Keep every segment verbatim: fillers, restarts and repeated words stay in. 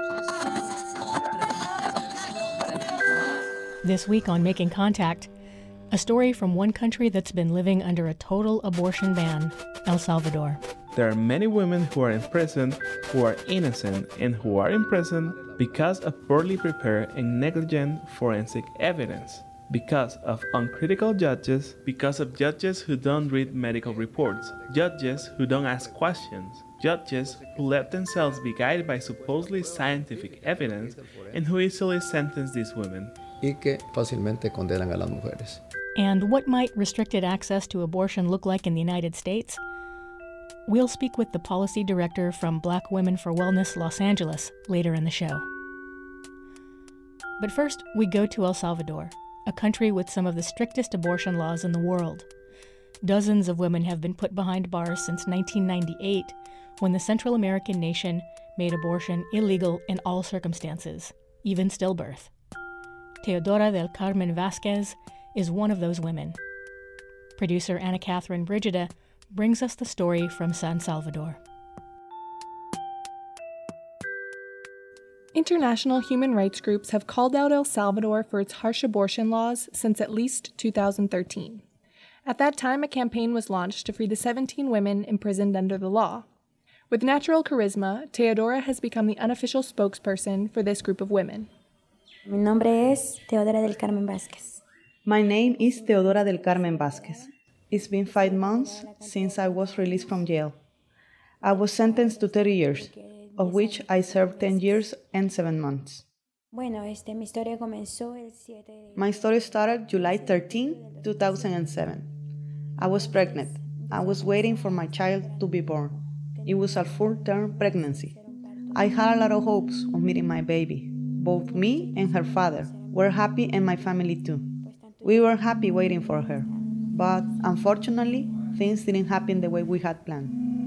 This week on Making Contact, a story from one country that's been living under a total abortion ban, El Salvador. There are many women who are in prison who are innocent and who are in prison because of poorly prepared and negligent forensic evidence, because of uncritical judges, because of judges who don't read medical reports, judges who don't ask questions, judges who let themselves be guided by supposedly scientific evidence and who easily sentence these women. Y que fácilmente condenan a las mujeres. And what might restricted access to abortion look like in the United States? We'll speak with the policy director from Black Women for Wellness Los Angeles later in the show. But first, we go to El Salvador, a country with some of the strictest abortion laws in the world. Dozens of women have been put behind bars since nineteen ninety-eight, when the Central American nation made abortion illegal in all circumstances, even stillbirth. Teodora del Carmen Vasquez is one of those women. Producer Anna Catherine Brigida brings us the story from San Salvador. International human rights groups have called out El Salvador for its harsh abortion laws since at least two thousand thirteen. At that time, a campaign was launched to free the seventeen women imprisoned under the law. With natural charisma, Teodora has become the unofficial spokesperson for this group of women. Mi nombre es Teodora del Carmen Vázquez. My name is Teodora del Carmen Vázquez. It's been five months since I was released from jail. I was sentenced to thirty years, of which I served ten years and seven months. Bueno, este, mi historia comenzó el siete de... My story started July thirteenth, two thousand seven. I was pregnant. I was waiting for my child to be born. It was a full-term pregnancy. I had a lot of hopes of meeting my baby. Both me and her father were happy, and my family too. We were happy waiting for her, but unfortunately, things didn't happen the way we had planned.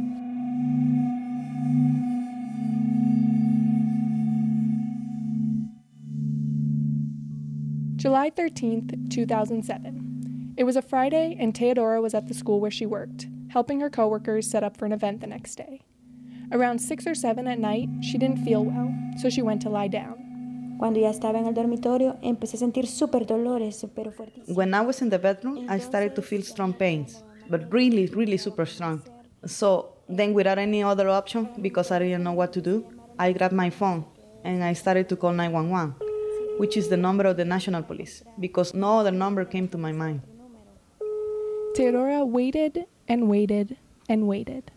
July thirteenth, two thousand seven. It was a Friday, and Teodora was at the school where she worked, helping her coworkers set up for an event the next day. Around six or seven at night, she didn't feel well, so she went to lie down. Cuando ya estaba en el dormitorio, empecé a sentir súper dolores, súper fuertes. When I was in the bedroom, I started to feel strong pains, but really, really super strong. So then, without any other option, because I didn't know what to do, I grabbed my phone and I started to call nine one one, which is the number of the National Police, because no other number came to my mind. Teodora waited and waited and waited.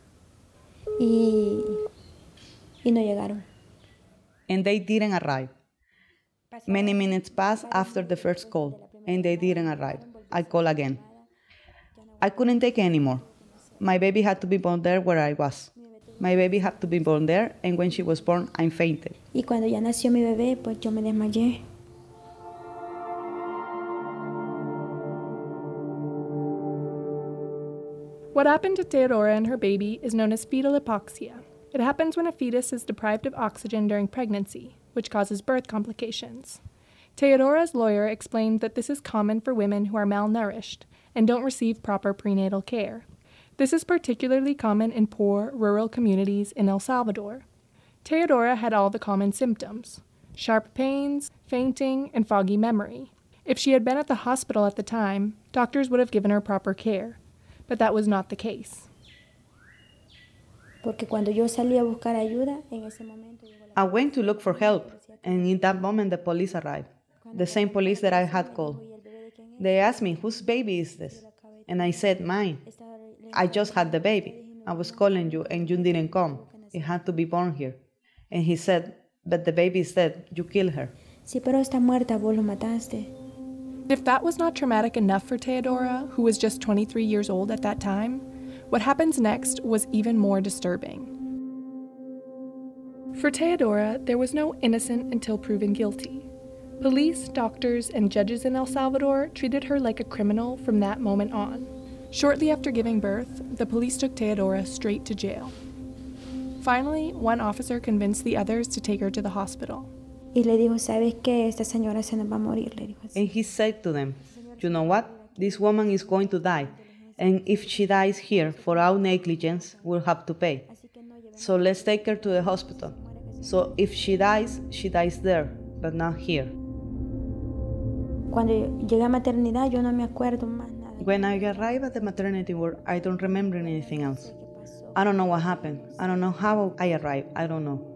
Y, y no llegaron. And they didn't arrive. Many minutes passed after the first call, and they didn't arrive. I called again. I couldn't take it anymore. My baby had to be born there where I was. My baby had to be born there, and when she was born, I fainted. Y cuando ya nació mi bebé, pues yo me desmayé. What happened to Teodora and her baby is known as fetal hypoxia. It happens when a fetus is deprived of oxygen during pregnancy, which causes birth complications. Teodora's lawyer explained that this is common for women who are malnourished and don't receive proper prenatal care. This is particularly common in poor, rural communities in El Salvador. Teodora had all the common symptoms: sharp pains, fainting, and foggy memory. If she had been at the hospital at the time, doctors would have given her proper care, but that was not the case. Porque cuando yo salí a buscar ayuda, en ese momento llegó la... I went to look for help, and in that moment the police arrived, the same police that I had called. They asked me, whose baby is this? And I said, mine. I just had the baby. I was calling you, and you didn't come. It had to be born here. And he said, but the baby is dead. You killed her. Sí, pero está muerta, vos lo mataste. If that was not traumatic enough for Teodora, who was just twenty-three years old at that time, what happens next was even more disturbing. For Teodora, there was no innocent until proven guilty. Police, doctors, and judges in El Salvador treated her like a criminal from that moment on. Shortly after giving birth, the police took Teodora straight to jail. Finally, one officer convinced the others to take her to the hospital. Y le dijo, ¿sabes qué? Esta señora se nos va a morir, le dijo así. And he said to them, you know what? This woman is going to die. And if she dies here for our negligence, we'll have to pay. So let's take her to the hospital. So if she dies, she dies there, but not here. Cuando llegué a maternidad, yo no me acuerdo más nada. When I arrived at the maternity ward, I don't remember anything else. I don't know what happened. I don't know how I arrived. I don't know.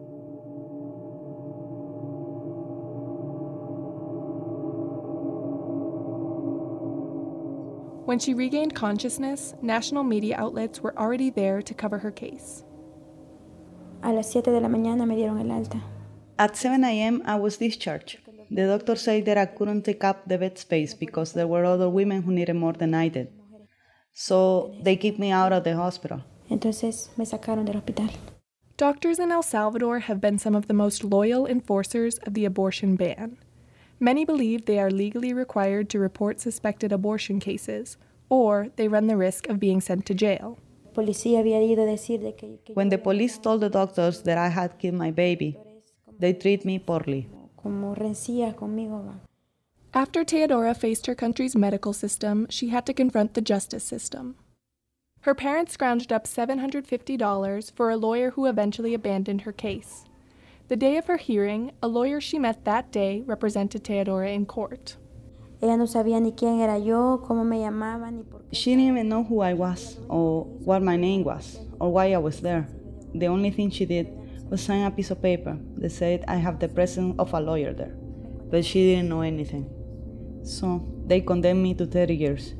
When she regained consciousness, national media outlets were already there to cover her case. A las siete de la mañana me dieron el alta. At seven a.m., I was discharged. The doctor said that I couldn't take up the bed space because there were other women who needed more than I did. So they kicked me out of the hospital. Entonces me sacaron del hospital. Doctors in El Salvador have been some of the most loyal enforcers of the abortion ban. Many believe they are legally required to report suspected abortion cases, or they run the risk of being sent to jail. Policía había ido a decir de que, que When the police told the doctors that I had killed my baby, they treated me poorly. como rencía conmigo. Va. After Teodora faced her country's medical system, she had to confront the justice system. Her parents scrounged up seven hundred fifty dollars for a lawyer who eventually abandoned her case. The day of her hearing, a lawyer she met that day represented Teodora in court. Ella no sabía ni quién era yo, cómo me llamaban, ni por qué. She didn't even know who I was, or what my name was, or why I was there. The only thing she did was sign a piece of paper that said I have the presence of a lawyer there, but she didn't know anything. So they condemned me to thirty years.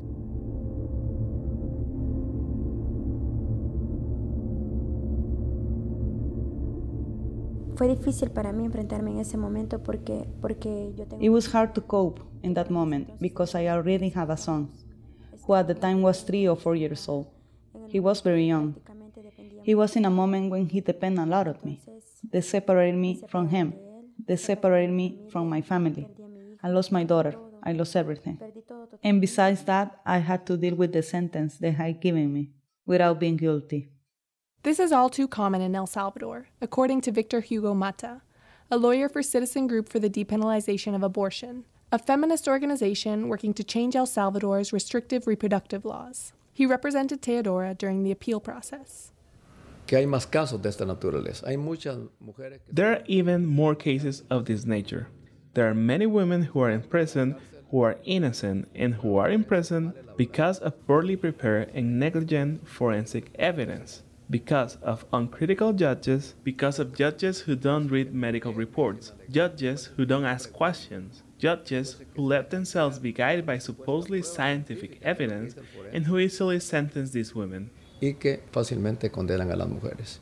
Fue difícil para mí enfrentarme en ese momento porque, porque yo tengo... It was hard to cope in that moment because I already had a son, who at the time was three or four years old. He was very young. He was in a moment when he depended a lot on me. They separated me from him. They separated me from my family. I lost my daughter. I lost everything. And besides that, I had to deal with the sentence they had given me without being guilty. This is all too common in El Salvador, according to Victor Hugo Mata, a lawyer for Citizen Group for the Depenalization of Abortion, a feminist organization working to change El Salvador's restrictive reproductive laws. He represented Teodora during the appeal process. Que hay más casos de esta naturaleza. Hay muchas mujeres que... There are even more cases of this nature. There are many women who are in prison who are innocent and who are in prison because of poorly prepared and negligent forensic evidence, because of uncritical judges, because of judges who don't read medical reports, judges who don't ask questions, judges who let themselves be guided by supposedly scientific evidence and who easily sentence these women. y que fácilmente condenan a las mujeres.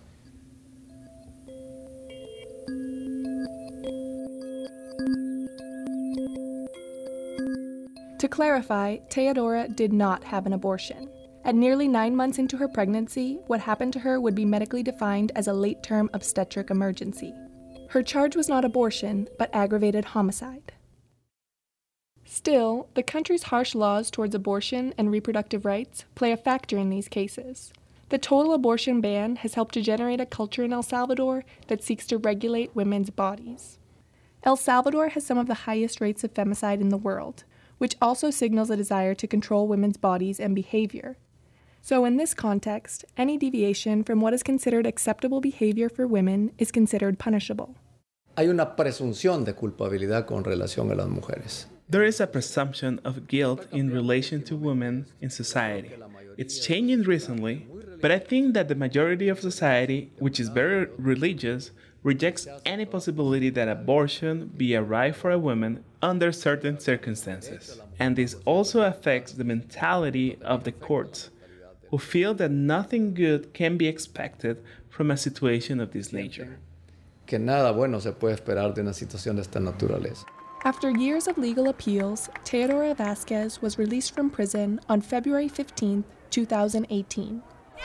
To clarify, Teodora did not have an abortion. At nearly nine months into her pregnancy, what happened to her would be medically defined as a late-term obstetric emergency. Her charge was not abortion, but aggravated homicide. Still, the country's harsh laws towards abortion and reproductive rights play a factor in these cases. The total abortion ban has helped to generate a culture in El Salvador that seeks to regulate women's bodies. El Salvador has some of the highest rates of femicide in the world, which also signals a desire to control women's bodies and behavior. So in this context, any deviation from what is considered acceptable behavior for women is considered punishable. Hay una presunción de culpabilidad con relación a las mujeres. There is a presumption of guilt in relation to women in society. It's changing recently, but I think that the majority of society, which is very religious, rejects any possibility that abortion be a right for a woman under certain circumstances. And this also affects the mentality of the courts, who feel that nothing good can be expected from a situation of this nature. Que nada bueno se puede esperar de una situación de esta naturaleza. After years of legal appeals, Teodora Vázquez was released from prison on February fifteenth, two thousand eighteen.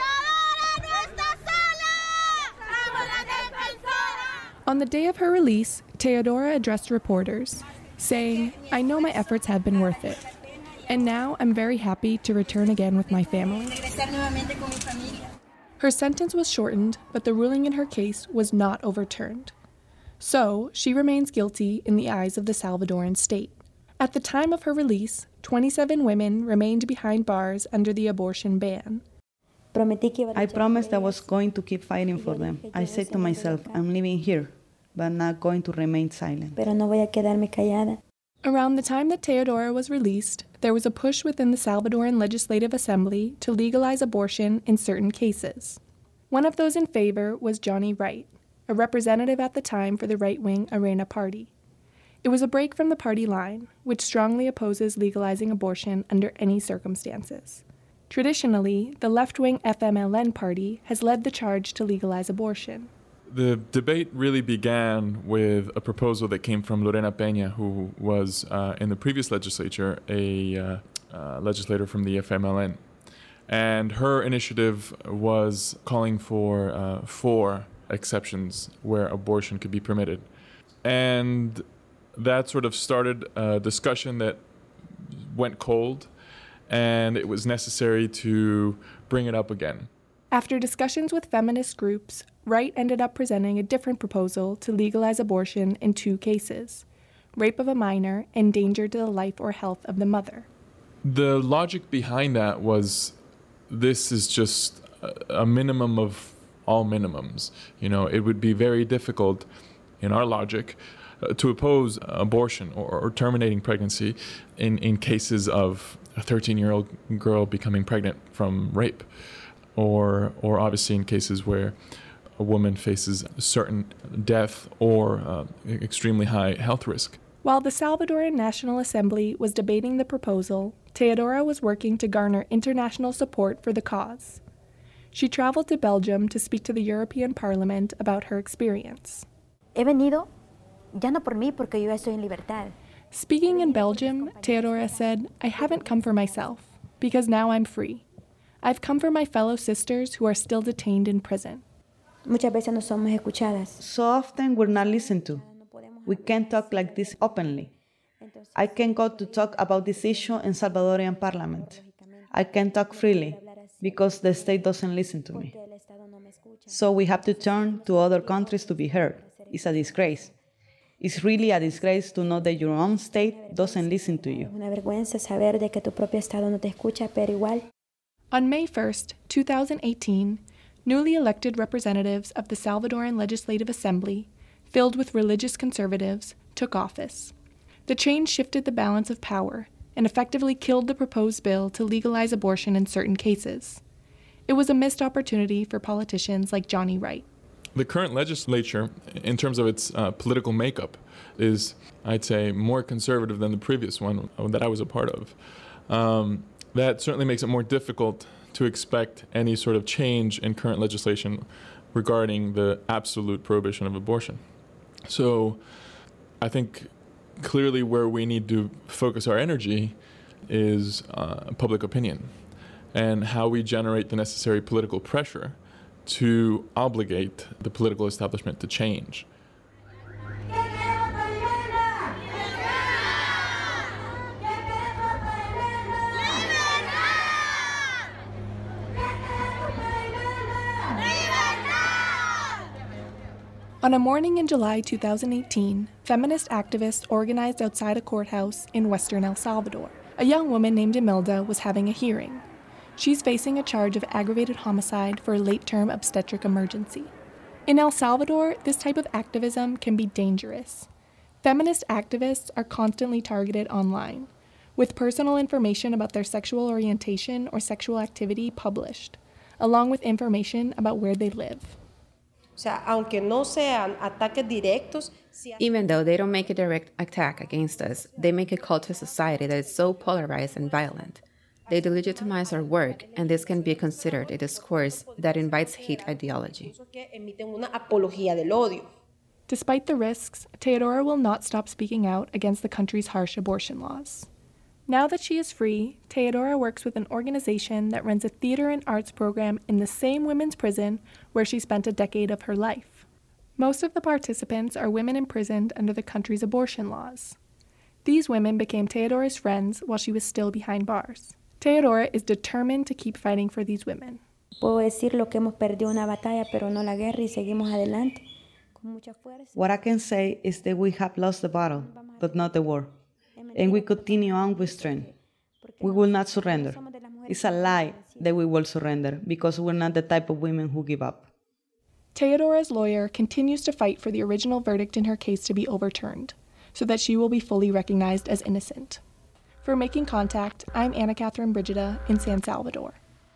On the day of her release, Teodora addressed reporters, saying, "I know my efforts have been worth it, and now I'm very happy to return again with my family." Her sentence was shortened, but the ruling in her case was not overturned. So, she remains guilty in the eyes of the Salvadoran state. At the time of her release, twenty-seven women remained behind bars under the abortion ban. I promised I was going to keep fighting for them. I said to myself, I'm living here. but not going to remain silent. Pero no voy a quedarme callada. Around the time that Teodora was released, there was a push within the Salvadoran Legislative Assembly to legalize abortion in certain cases. One of those in favor was Johnny Wright, a representative at the time for the right-wing Arena Party. It was a break from the party line, which strongly opposes legalizing abortion under any circumstances. Traditionally, the left-wing F M L N party has led the charge to legalize abortion. The debate really began with a proposal that came from Lorena Peña, who was uh, in the previous legislature a uh, uh, legislator from the F M L N. And her initiative was calling for uh, four exceptions where abortion could be permitted. And that sort of started a discussion that went cold, and it was necessary to bring it up again. After discussions with feminist groups, Wright ended up presenting a different proposal to legalize abortion in two cases: rape of a minor and danger to the life or health of the mother. The logic behind that was this is just a minimum of all minimums. You know, it would be very difficult, in our logic, uh, to oppose abortion or, or terminating pregnancy in, in cases of a thirteen-year-old girl becoming pregnant from rape, or or obviously in cases where a woman faces certain death or uh, extremely high health risk. While the Salvadoran National Assembly was debating the proposal, Teodora was working to garner international support for the cause. She traveled to Belgium to speak to the European Parliament about her experience. He venido, ya no por mí, porque yo ya estoy en libertad. Speaking in Belgium, Teodora said, "I haven't come for myself, because now I'm free. I've come for my fellow sisters who are still detained in prison." Muchas veces no somos escuchadas. So often we're not listened to. We can't talk like this openly. I can go to talk about this issue in Salvadorian Parliament. I can talk freely because the state doesn't listen to me. So we have to turn to other countries to be heard. It's a disgrace. It's really a disgrace to know that your own state doesn't listen to you. Una vergüenza saber de que tu propio estado no te escucha, pero igual. On May first, two thousand eighteen, newly elected representatives of the Salvadoran Legislative Assembly, filled with religious conservatives, took office. The change shifted the balance of power and effectively killed the proposed bill to legalize abortion in certain cases. It was a missed opportunity for politicians like Johnny Wright. The current legislature, in terms of its uh, political makeup, is, I'd say, more conservative than the previous one that I was a part of. Um, that certainly makes it more difficult to expect any sort of change in current legislation regarding the absolute prohibition of abortion. So I think clearly where we need to focus our energy is uh, public opinion and how we generate the necessary political pressure to obligate the political establishment to change. On a morning in July two thousand eighteen, feminist activists organized outside a courthouse in western El Salvador. A young woman named Imelda was having a hearing. She's facing a charge of aggravated homicide for a late-term obstetric emergency. In El Salvador, this type of activism can be dangerous. Feminist activists are constantly targeted online, with personal information about their sexual orientation or sexual activity published, along with information about where they live. Even though they don't make a direct attack against us, they make a call to society that is so polarized and violent. They delegitimize our work, and this can be considered a discourse that invites hate ideology. Despite the risks, Teodora will not stop speaking out against the country's harsh abortion laws. Now that she is free, Teodora works with an organization that runs a theater and arts program in the same women's prison where she spent a decade of her life. Most of the participants are women imprisoned under the country's abortion laws. These women became Teodora's friends while she was still behind bars. Teodora is determined to keep fighting for these women. Puedo decir lo que hemos perdido una batalla, pero no la guerra, y seguimos adelante. What I can say is that we have lost the battle, but not the war. And we continue on with strength. We will not surrender. It's a lie that we will surrender because we're not the type of women who give up. Teodora's lawyer continues to fight for the original verdict in her case to be overturned, so that she will be fully recognized as innocent. For Making Contact, I'm Anna Catherine Brigida in San Salvador.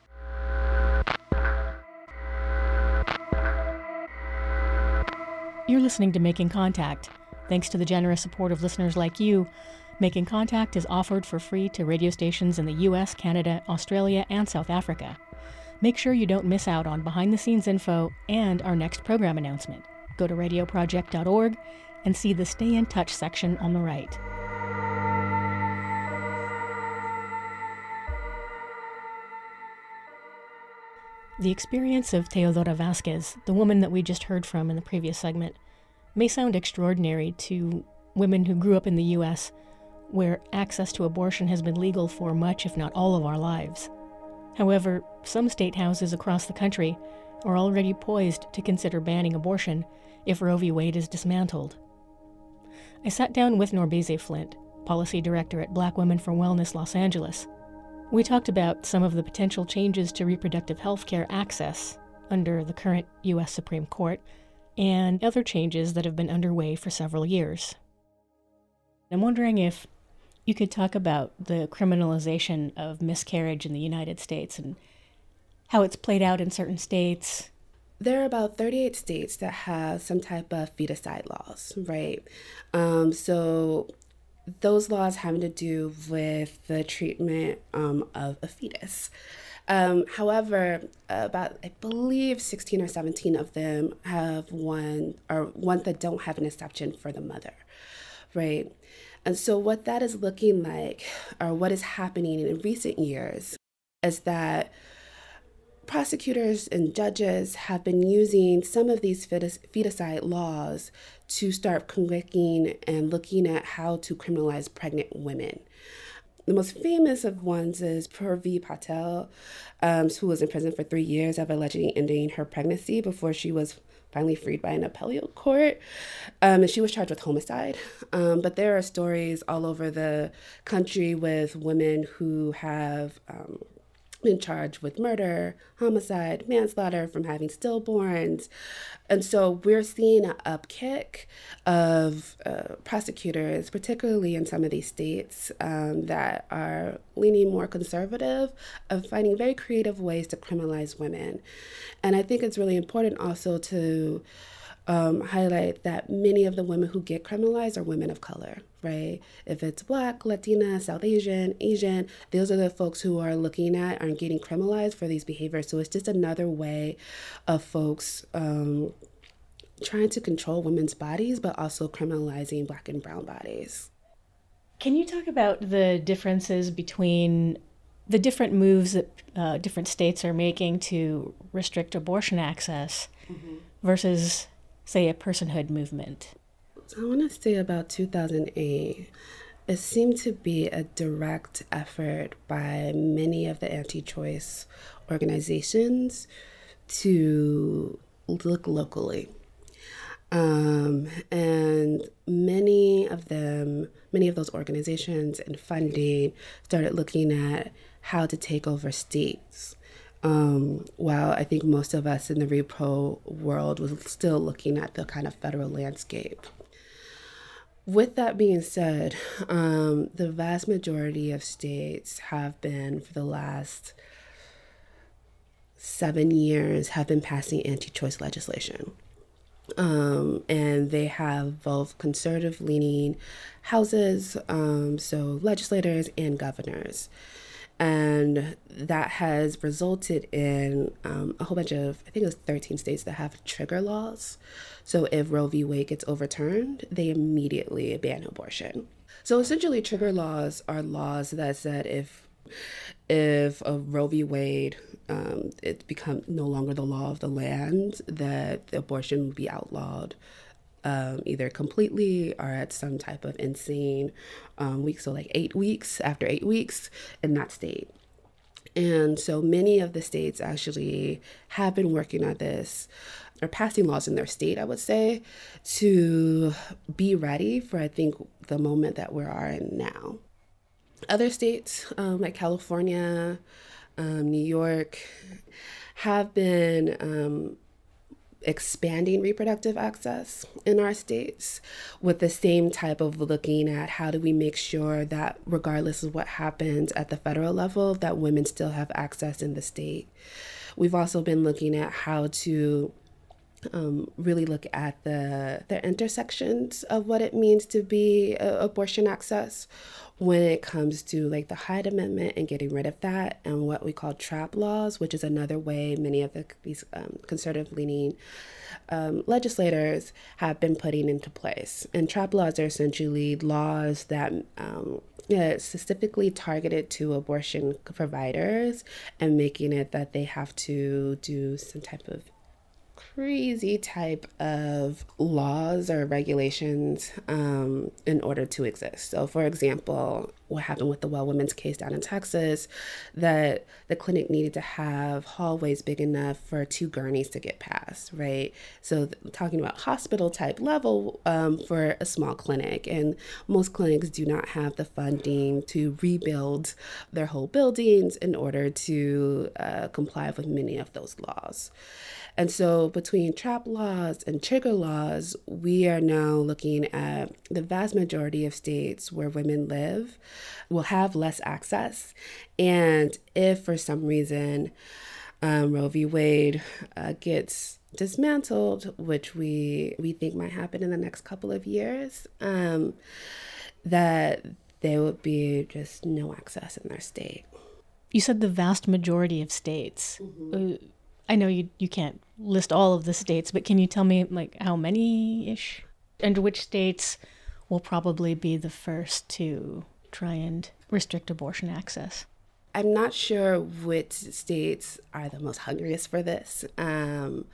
You're listening to Making Contact. Thanks to the generous support of listeners like you, Making Contact is offered for free to radio stations in the U S, Canada, Australia, and South Africa. Make sure you don't miss out on behind-the-scenes info and our next program announcement. Go to radio project dot org and see the Stay in Touch section on the right. The experience of Teodora Vasquez, the woman that we just heard from in the previous segment, may sound extraordinary to women who grew up in the U S, where access to abortion has been legal for much, if not all, of our lives. However, some state houses across the country are already poised to consider banning abortion if Roe v. Wade is dismantled. I sat down with Norbese Flint, Policy Director at Black Women for Wellness Los Angeles. We talked about some of the potential changes to reproductive health care access under the current U S Supreme Court and other changes that have been underway for several years. I'm wondering if you could talk about the criminalization of miscarriage in the United States and how it's played out in certain states. There are about thirty-eight states that have some type of feticide laws, right? Um, so those laws having to do with the treatment um, of a fetus. Um, however, about, I believe, sixteen or seventeen of them have one, or ones that don't have an exception for the mother, right? And so what that is looking like, or what is happening in recent years, is that prosecutors and judges have been using some of these fetus, feticide laws to start convicting and looking at how to criminalize pregnant women. The most famous of ones is Purvi Patel, um, who was in prison for three years of allegedly ending her pregnancy before she was finally freed by an appellate court. Um, and she was charged with homicide. Um, but there are stories all over the country with women who have um, been charged with murder, homicide, manslaughter from having stillborns. And so we're seeing an upkick of uh, prosecutors, particularly in some of these states um, that are leaning more conservative, of finding very creative ways to criminalize women. And I think it's really important also to um, highlight that many of the women who get criminalized are women of color, right? If it's Black, Latina, South Asian, Asian, those are the folks who are looking at are getting criminalized for these behaviors. So it's just another way of folks um, trying to control women's bodies, but also criminalizing Black and brown bodies. Can you talk about the differences between the different moves that uh, different states are making to restrict abortion access mm-hmm. versus, say, a personhood movement? So I want to say about two thousand eight, it seemed to be a direct effort by many of the anti-choice organizations to look locally. Um, and many of them, many of those organizations and funding started looking at how to take over states. Um, while I think most of us in the repro world was still looking at the kind of federal landscape. With that being said, um, the vast majority of states have been, for the last seven years, have been passing anti-choice legislation. Um, and they have both conservative-leaning houses, um, so legislators and governors. And that has resulted in um, a whole bunch of, I think it was thirteen states that have trigger laws. So if Roe v. Wade gets overturned, they immediately ban abortion. So essentially, trigger laws are laws that said if if a Roe v. Wade, um, it becomes no longer the law of the land, that the abortion would be outlawed. Um, either completely or at some type of insane um, week, so like eight weeks, after eight weeks in that state. And so many of the states actually have been working on this, or passing laws in their state, I would say, to be ready for, I think, the moment that we are in now. Other states, um, like California, um, New York, have been um, expanding reproductive access in our states with the same type of looking at how do we make sure that regardless of what happens at the federal level, that women still have access in the state. We've also been looking at how to um, really look at the, the intersections of what it means to be uh, abortion access when it comes to like the Hyde Amendment and getting rid of that, and what we call trap laws, which is another way many of the, these um, conservative-leaning um, legislators have been putting into place. And trap laws are essentially laws that um, yeah, specifically targeted to abortion providers and making it that they have to do some type of crazy type of laws or regulations um, in order to exist. So, for example, what happened with the Well Women's case down in Texas, that the clinic needed to have hallways big enough for two gurneys to get past, right? So th- talking about hospital type level um, for a small clinic, and most clinics do not have the funding to rebuild their whole buildings in order to uh, comply with many of those laws. And so between trap laws and trigger laws, we are now looking at the vast majority of states where women live will have less access. And if for some reason um, Roe v. Wade uh, gets dismantled, which we, we think might happen in the next couple of years, um, that there would be just no access in their state. You said the vast majority of states. Mm-hmm. Uh, I know you you can't list all of the states, but can you tell me like how many-ish? And which states will probably be the first to try and restrict abortion access? I'm not sure which states are the most hungriest for this. Um,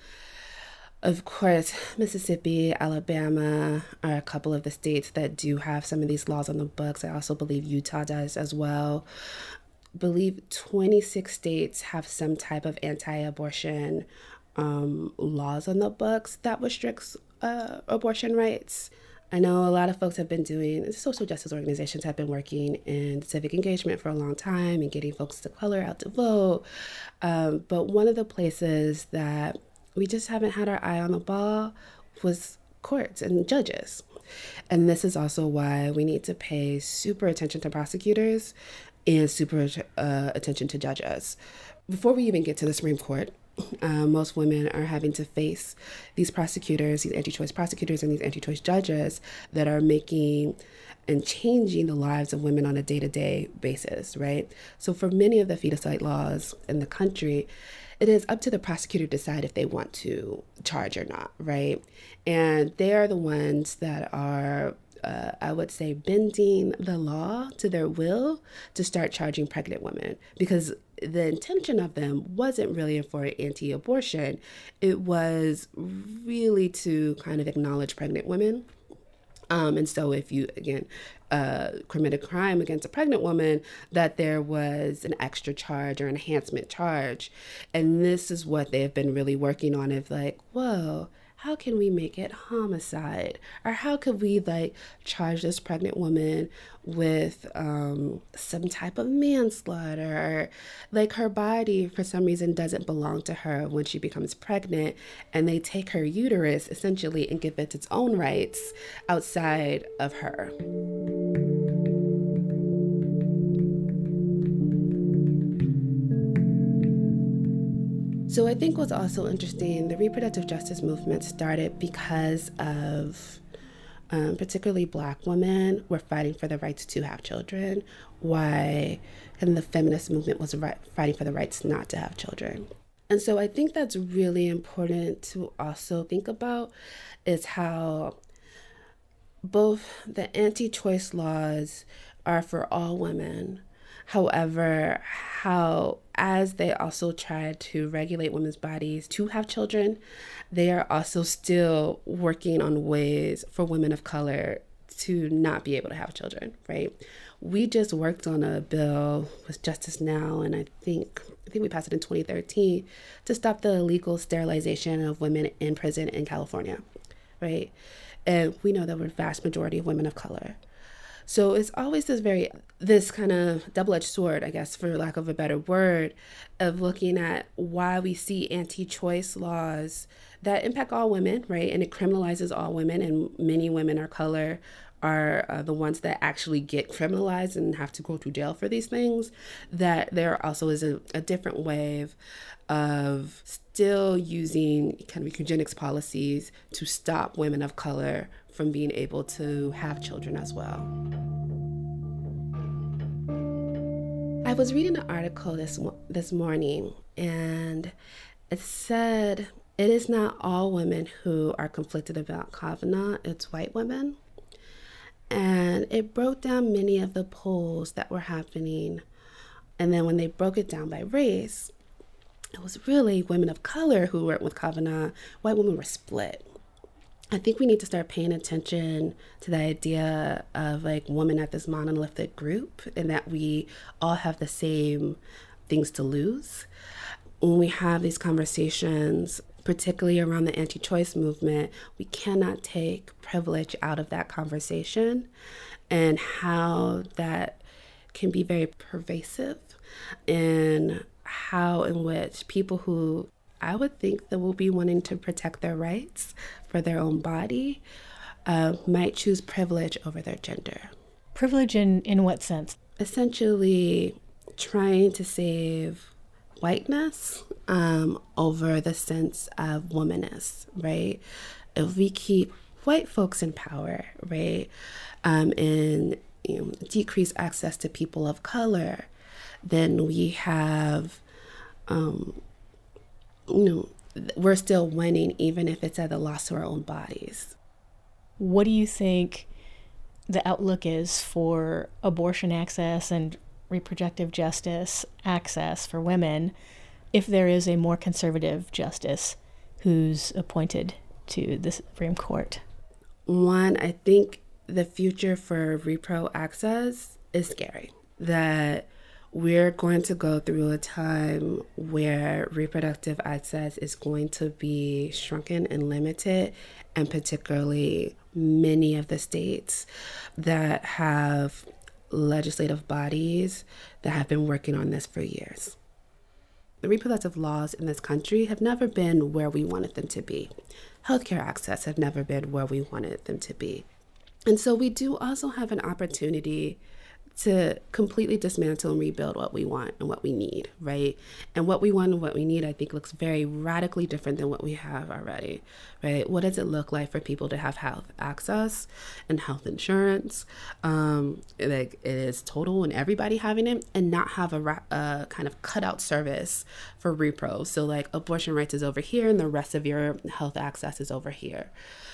of course, Mississippi, Alabama are a couple of the states that do have some of these laws on the books. I also believe Utah does as well. Believe twenty-six states have some type of anti-abortion um, laws on the books that restricts uh, abortion rights. I know a lot of folks have been doing, social justice organizations have been working in civic engagement for a long time and getting folks of color out to vote. Um, but one of the places that we just haven't had our eye on the ball was courts and judges. And this is also why we need to pay super attention to prosecutors and super uh, attention to judges. Before we even get to the Supreme Court, uh, most women are having to face these prosecutors, these anti-choice prosecutors and these anti-choice judges that are making and changing the lives of women on a day-to-day basis, right? So for many of the feticide laws in the country, it is up to the prosecutor to decide if they want to charge or not, right? And they are the ones that are Uh, I would say, bending the law to their will to start charging pregnant women, because the intention of them wasn't really for anti-abortion. It was really to kind of acknowledge pregnant women. Um, and so if you, again, uh, commit a crime against a pregnant woman, that there was an extra charge or enhancement charge. And this is what they have been really working on, of like, whoa, how can we make it homicide? Or how could we like charge this pregnant woman with um, some type of manslaughter? Or, like, her body for some reason doesn't belong to her when she becomes pregnant, and they take her uterus essentially and give it its own rights outside of her. So I think what's also interesting, the reproductive justice movement started because of um, particularly Black women were fighting for the rights to have children, why and the feminist movement was right, fighting for the rights not to have children. And so I think that's really important to also think about, is how both the anti-choice laws are for all women. However, how as they also try to regulate women's bodies to have children, they are also still working on ways for women of color to not be able to have children, right? We just worked on a bill with Justice Now, and I think I think we passed it in twenty thirteen, to stop the illegal sterilization of women in prison in California, right? And we know that we're a vast majority of women of color. So it's always this very, this kind of double-edged sword, I guess, for lack of a better word, of looking at why we see anti-choice laws that impact all women, right? And it criminalizes all women, and many women of color are uh, the ones that actually get criminalized and have to go to jail for these things, that there also is a, a different wave of still using kind of eugenics policies to stop women of color from being able to have children as well. I was reading an article this this morning, and it said it is not all women who are conflicted about Kavanaugh, it's white women. And it broke down many of the polls that were happening. And then when they broke it down by race, it was really women of color who were with Kavanaugh. White women were split. I think we need to start paying attention to the idea of like women at this monolithic group, and that we all have the same things to lose. When we have these conversations, particularly around the anti-choice movement, we cannot take privilege out of that conversation, and how that can be very pervasive, and how in which people who I would think that will be wanting to protect their rights for their own body uh, might choose privilege over their gender. Privilege in, in what sense? Essentially trying to save whiteness um, over the sense of womanness, right? If we keep white folks in power, right, um, and you know, decrease access to people of color, then we have, um, you know, we're still winning, even if it's at the loss of our own bodies. What do you think the outlook is for abortion access and reproductive justice access for women if there is a more conservative justice who's appointed to the Supreme Court? One, I think the future for repro access is scary. That we're going to go through a time where reproductive access is going to be shrunken and limited, and particularly many of the states that have legislative bodies that have been working on this for years. The reproductive laws in this country have never been where we wanted them to be. Healthcare access have never been where we wanted them to be. And so we do also have an opportunity to completely dismantle and rebuild what we want and what we need, right? And what we want and what we need, I think, looks very radically different than what we have already, right? What does it look like for people to have health access and health insurance? Um, like it is total and everybody having it, and not have a ra- uh, kind of cutout service for repro. So like abortion rights is over here and the rest of your health access is over here.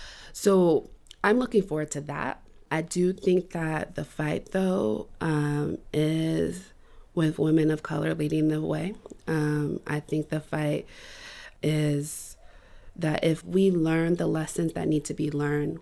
So I'm looking forward to that. I do think that the fight, though, um, is with women of color leading the way. Um, I think the fight is that if we learn the lessons that need to be learned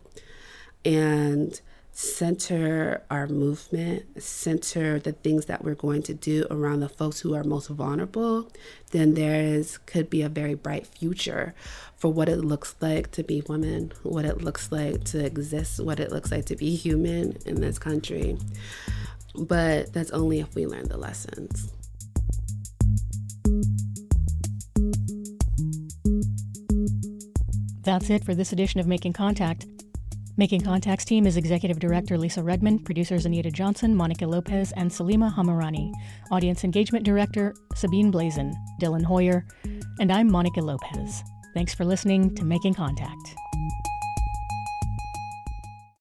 and center our movement, center the things that we're going to do around the folks who are most vulnerable, then there is could be a very bright future for what it looks like to be women, what it looks like to exist, what it looks like to be human in this country. But that's only if we learn the lessons. That's it for this edition of Making Contact. Making Contact's team is Executive Director Lisa Redmond, producers Anita Johnson, Monica Lopez, and Salima Hamarani, Audience Engagement Director Sabine Blazin, Dylan Hoyer, and I'm Monica Lopez. Thanks for listening to Making Contact.